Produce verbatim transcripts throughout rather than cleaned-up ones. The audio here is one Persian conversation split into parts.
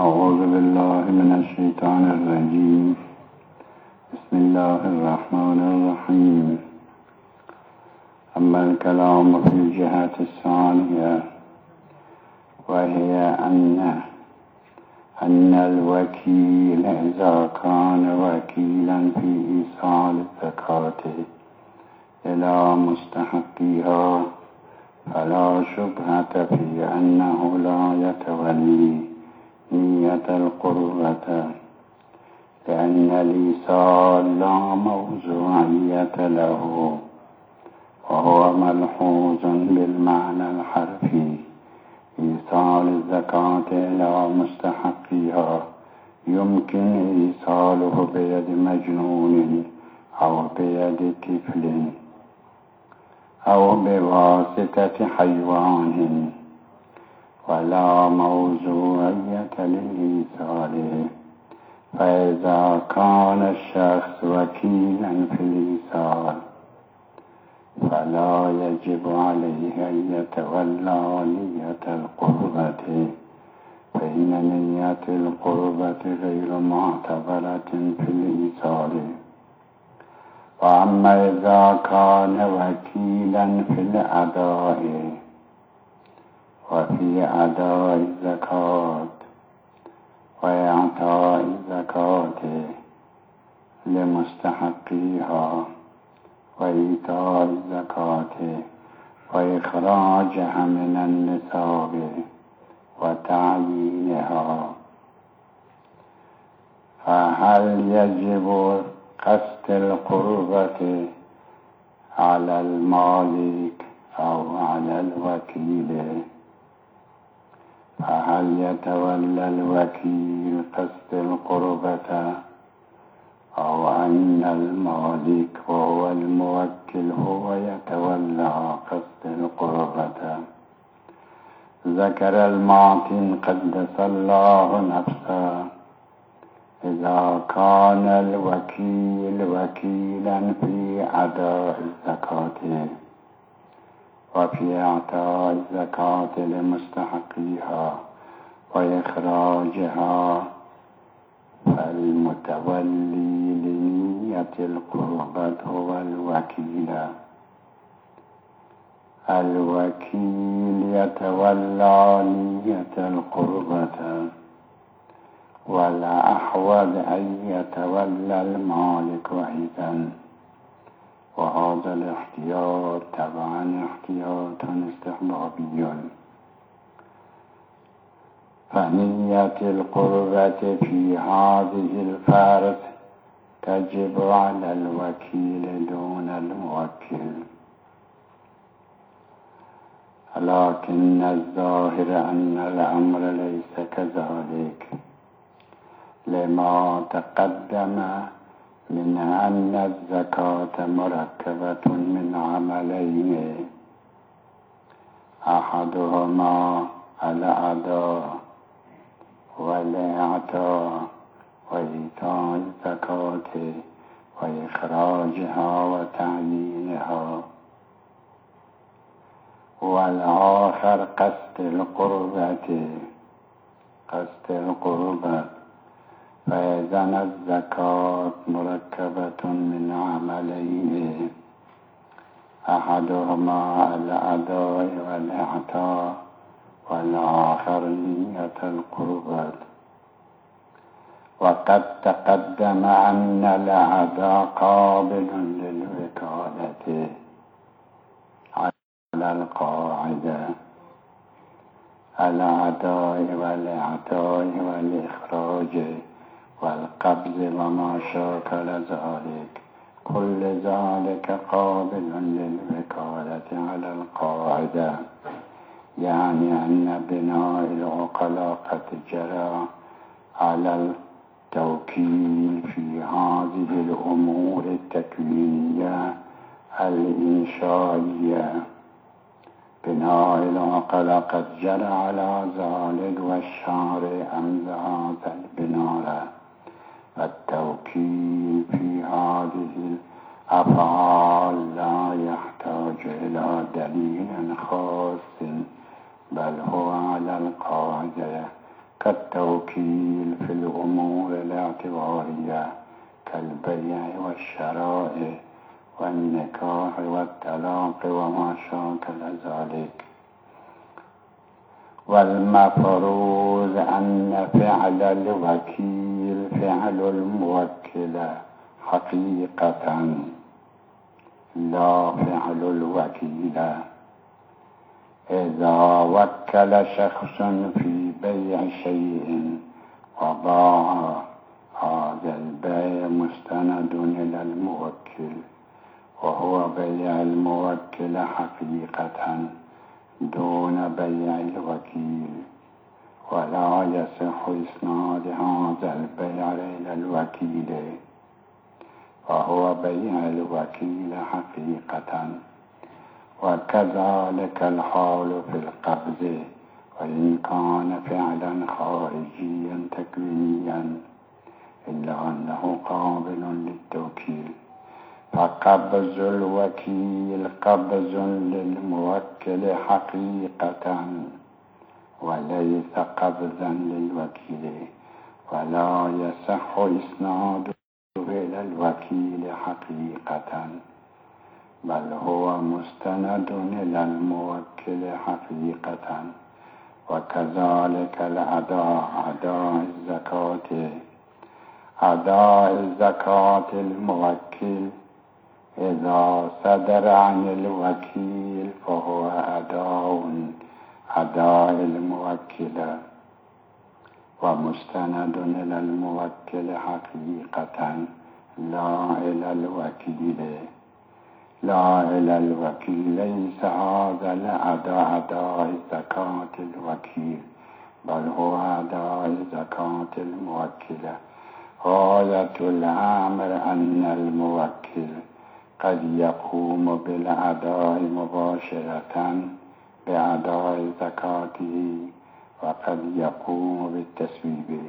أعوذ بالله من الشيطان الرجيم. بسم الله الرحمن الرحيم. أما الكلام في الجهة الثانية وهي أن أن الوكيل إذا كان وكيلا في إيصال الزكاة إلى مستحقيها فلا شبهة في أنه لا يتولي نية القربة، لأن الإيصال لا موضوعية له، وهو ملحوظ بالمعنى الحرفي. إيصال الزكاة إلى مستحقيها يمكن إيصاله بيد مجنون أو بيد طفل أو بواسطة حيوان، ولا موضوعية للإيصال. فإذا كان الشخص وكيلا في الإيصال فلا يجب عليه أن يتولى نية القربة، فإن نية القربة غير معتبرة في الإيصال. وأما إذا كان وكيلا في الأداء وفي أداء الزكاة وإعطاء الزكاة لمستحقيها وإيتاء الزكاة وإخراجها من النصاب وتعيينها، فهل يجب قصد القربة على المالك أو على الوكيل؟ فهل يتولى الوكيل قصد القربة أو أن المالك وهو الموكل هو يتولى قصد القربة؟ ذكر المعطي قدس الله نفسه إذا كان الوكيل وكيلا في أداء الزكاة وفي إعطاء الزكاة لمستحقيها وإخراجها، فالمتولي لنية القربة هو الوكيل. الوكيل يتولى نية القربة، ولا أحوج أن يتولى المالك أيضا، وهذا الاحتياط طبعا احتياط استحبابي. فنية القربة في هذه الفرض تجب على الوكيل دون الموكل، لكن الظاهر أن الأمر ليس كذلك، لما تقدم من أن الزكاة مركبة من عملين، أحدهما الأداء والإعطاء وإيتاء الزكاة وإخراجها وتعيينها، والآخر قصد القربة قصد القربة فإذا الزكاة مركبة من عملين، أحدهما الأداء والإعطاء والآخر نية القربة. وقد تقدم أن الأداء قابل للوكالة على القاعدة، الأداء والإعطاء والإخراج والقبض وما شاكل ذلك، كل ذلك قابل للوكالة على القاعدة، يعني أن بناء العقلاء قد جرى على التوكيل في هذه الأمور التكوينية الإنشائية. بناء العقلاء قد جرى على ذلك، والشارع أمضى هذا البناء. التوكيل في هذه الأفعال لا يحتاج إلى دليل خاص، بل هو على القاعدة كالتوكيل في الأمور الاعتبارية كالبيع والشراء والنكاح والطلاق وما شاكل ذلك. والمفروض أن فعل الوكيل فعل الموكل حقيقة لا فعل الوكيل. إذا وكل شخص في بيع شيء وباع، هذا البيع مستند إلى الموكل، وهو بيع الموكل حقيقة دون بيع الوكيل، ولا يصح إسناد هذا البيع إلى الوكيل، وهو بيع الوكيل حقيقة. وكذلك الحال في القبض، وإن كان فعلا خارجيا تكوينيا إلا أنه قابل للتوكيل، فقبض الوكيل قبض للموكل حقيقة وليس قبضا للوكيل، ولا يصح إسناده إلى الوكيل حقيقة، بل هو مستند إلى الموكل حقيقة. وكذلك الأداء، أداء الزكاة، أداء الزكاة الموكل إذا صدر عن الوكيل فهو أداء أداء الموكل ومستند إلى الموكل حقيقة لا إلى الوكيل، لا إلى الوكيل. ليس هذا الأداء أداء زكاة الوكيل، بل هو أداء زكاة الموكل. غاية الأمر أن الموكل قد يقوم بالأداء مباشرة بأداء زكاته، وقد يقوم بالتسويب.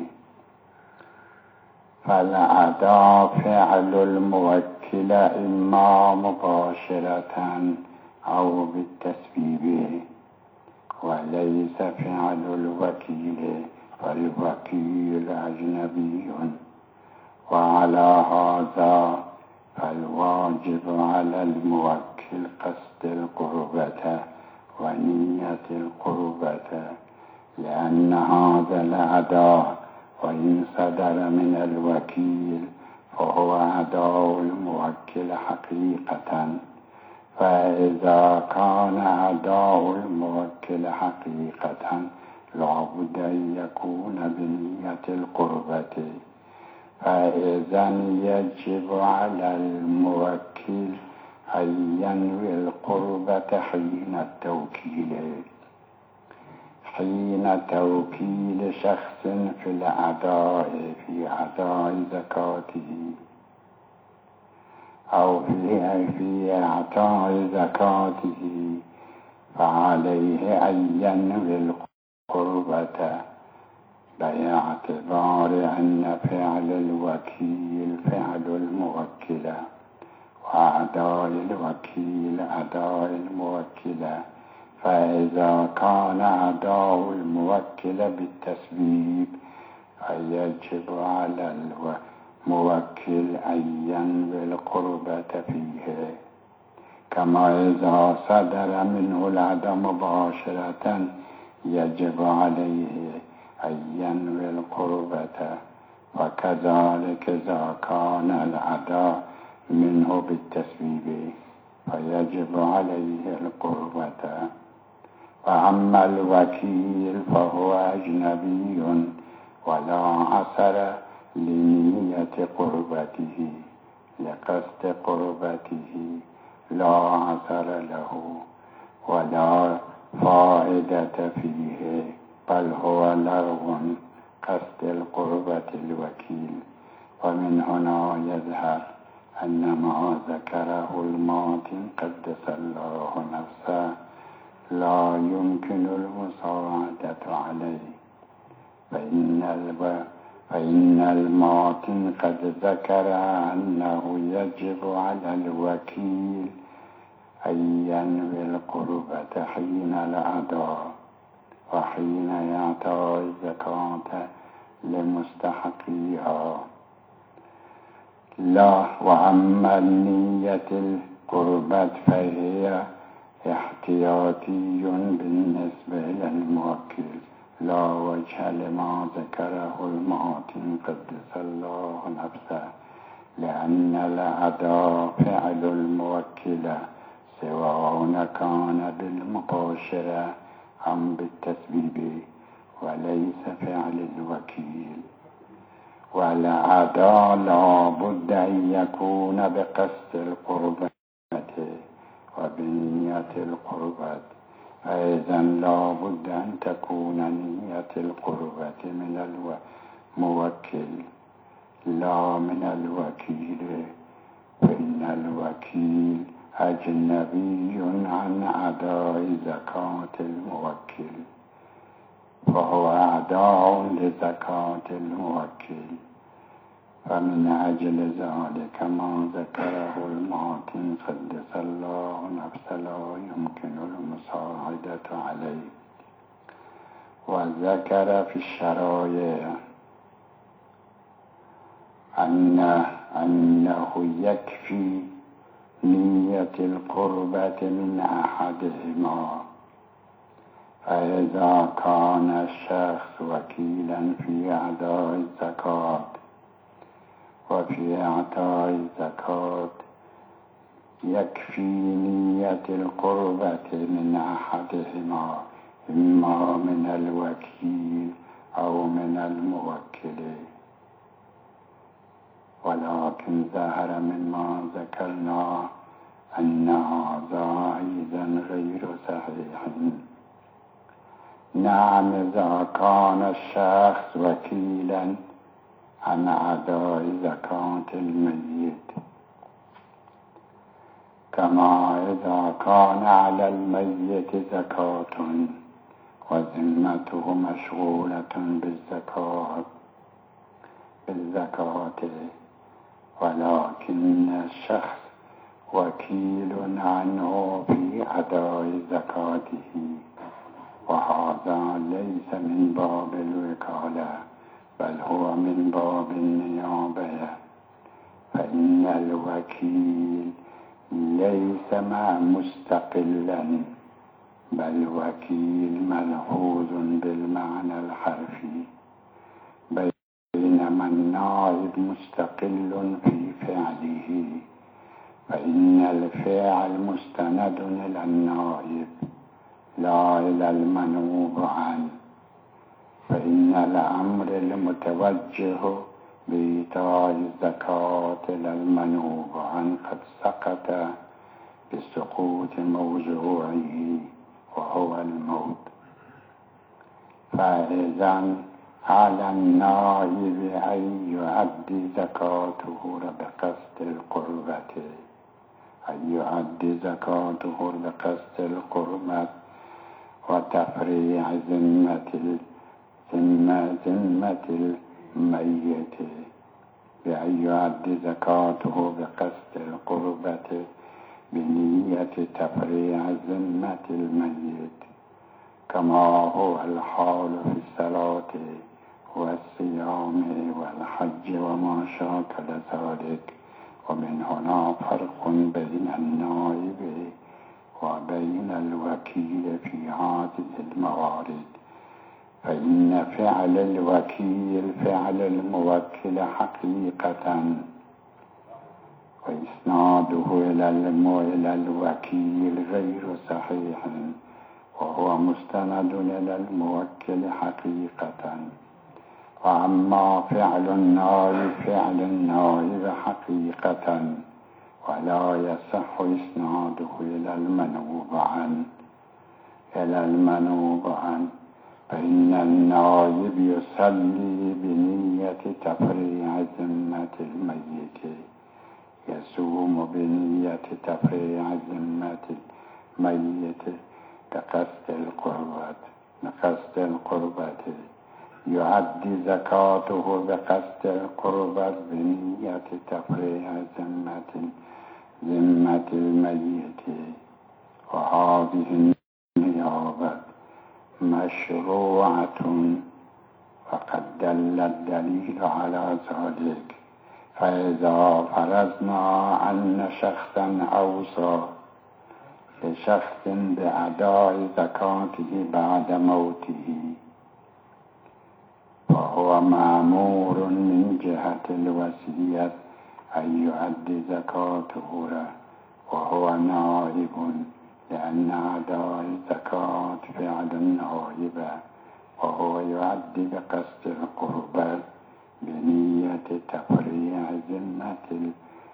فالأداء فعل الموكل إما مباشرة أو بالتسويب، وليس فعل الوكيل، فالوكيل أجنبي. وعلى هذا فالواجب على الموكل قصد القربة ونية القربة، لأن هذا الأداء وإن صدر من الوكيل فهو أداء الموكل حقيقة. فإذا كان أداء الموكل حقيقة لابد أن يكون بنية القربة، فإذا يجب على الموكل أن ينوي القربة حين التوكيل، حين توكيل شخص في الأداء في أداء زكاته أو في في إعطاء زكاته، فعليه أن ينوي القربة باعتبار أن فعل الوكيل فعل الموكل، وأداء الوكيل أداء الموكل. فإذا كان أداء الموكل بالتسويب فيجب على الموكل أن ينوي القربة فيه، كما إذا صدر منه الأداء مباشرة يجب عليه أن ينوي القربة، وكذلك إذا كان الأداء منه بالتسويب فيجب عليه القربة. وأما الوكيل فهو أجنبي ولا أثر لنية قربته، لقصد قربته لا أثر له ولا فائدة فيه، بل هو لغو قصد القربة الوكيل. ومن هنا يظهر أن ما ذكره الماضي قدس الله نفسه لا يمكن المساعدة عليه، فإن الب... فإن الماضي قد ذكر أنه يجب على الوكيل أن ينوي القربة حين الأداء، وحين إعطاء الزكاة لمستحقيها. لا وأما النية القربة فهي احتياطي بالنسبة للموكل، لا وجه لما ذكره المعطي قدس الله نفسه، لأن الأداء فعل الموكل سواء كان بالمباشرة أم بالتسبيب، وليس فعل الوكيل. والأداء لا بد أن يكون بقصد القربة وبنية القربة، فإذا لا بد أن تكون نية القربة من الموكل لا من الوكيل، فإن الوكيل أجنبي عن أداء زكاة الموكل، فهو أداء لزكاة الموكل. فمن أجل ذلك ما ذكره المعطي قدس الله نفسه لا يمكن المساعدة عليه. وذكر في الشرائع أن أنه يكفي نية القربة من أحدهما، فإذا كان الشخص وكيلا في أداء الزكاة وفي إعطاء الزكاة يكفي نية القربة من أحدهما، إما من الوكيل أو من الموكل. ولكن ظهر مما ذكرنا أن هذا أيضا غير صحيح. نعم إذا كان الشخص وكيلا عن أداء زكاة الميت، كما إذا كان على الميت زكاة وذمته مشغولة بالزكاة بالزكاة ولكن الشخص وكيل عنه في أداء زكاته، وهذا ليس من باب الوكالة بل هو من باب النيابة، فإن الوكيل ليس ما مستقلا بل وكيل ملحوظ بالمعنى الحرفي، بينما النائب مستقل في فعله، فإن الفعل مستند إلى النائب لا إلى المنوب عنه، فإن الأمر المتوجه بإيتاء الزكاة إلى المنوب عنه قد سقط بسقوط موضوعه وهو الموت. فإذا على النائب أن يؤدي زكاته بقصد القربة أن يؤدي زكاته بقصد القربة وتفريع ذمة ذمة ذمة الميت، بأن يؤدي زكاته بقصد القربة بنية تفريع ذمة الميت، كما هو الحال في الصلاة والصيام والحج وما شاكل ذلك. ومن هنا فرق بين النائب وبين الوكيل في هذه الموارد، فإن فعل الوكيل فعل الموكل حقيقة، وإسناده إلى الوكيل غير صحيح، وهو مستند إلى الموكل حقيقة. وأما فعل النائب فعل النائب حقيقة، ولا يصح إسناده إلى المنوب عنه إلى المنوب عنه فإن النائب يصلي بنية تفريع ذمة الميت، يصوم بنية تفريع ذمة الميت بقصد القربة بقصد القربة يؤدي زكاته بقصد القربة بنية تفريع ذمة ذمة الميت. وهذه النيابة مشروعة فقد دل الدليل على ذلك. فإذا فرضنا أن شخصا أوصى لشخص بأداء زكاته بعد موته، فهو مأمور من جهة الوصية أن يؤدي زكاته له، وهو نائب، لأن أداء الزكاة فعل نائب، وهو يؤدي بقصد القربة بنية تفريع ذمة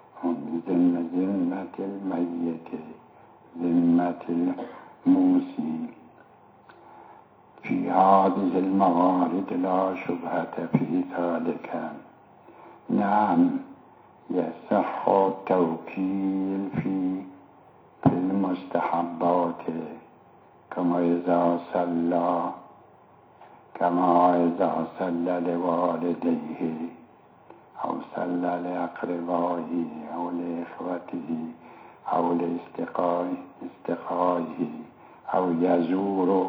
ذمة الميت ذمة الموصي. في هذه الموارد لا شبهة في ذلك. نعم، يصح التوكيل في في المستحبات، كما إذا صلى كما إذا صلى لوالديه أو صلى لأقربائه أو لإخوته أو لاستقائه أو يزور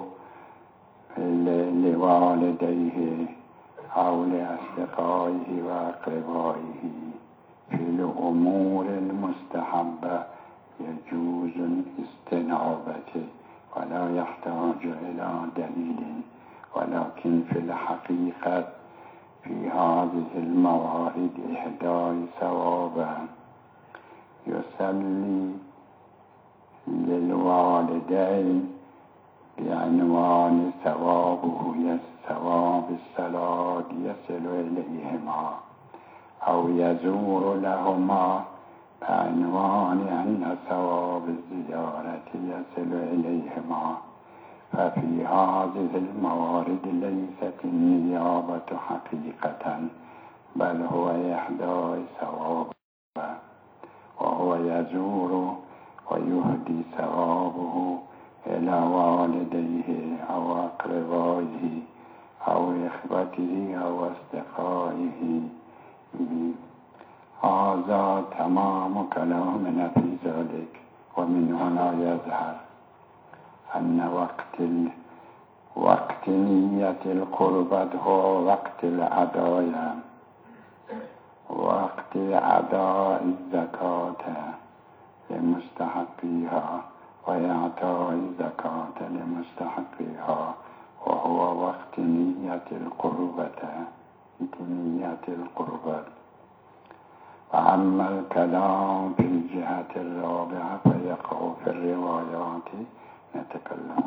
لوالديه أو لأصدقائه وأقربائه. في الأمور المستحبة يجوز الاستنابة ولا يحتاج إلى دليل، ولكن في الحقيقة في هذه الموارد إهداء ثواب. يصلي للوالدين بعنوان ثوابه ثواب الصلاة يصل إليهما، أو يزور لهما بعنوان أن ثواب الزيارة يصل إليهما. ففي هذه الموارد ليست النيابة حقيقة، بل هو إحداء ثواب، وهو يزور ويهدي ثوابه إلى والديه أو أقربائه أو إخوته أو أصدقائه. هذا تمام كلامنا في ذلك. ومن هنا يظهر أن وقت ال... وقت نية القربة هو وقت الأداء، وقت أداء الزكاة لمستحقيها وإعطاء الزكاة لمستحقيها، وهو وقت نية القربة نية القربة. وأما الكلام في الجهة الرابعة فيقع في الروايات. نتكلم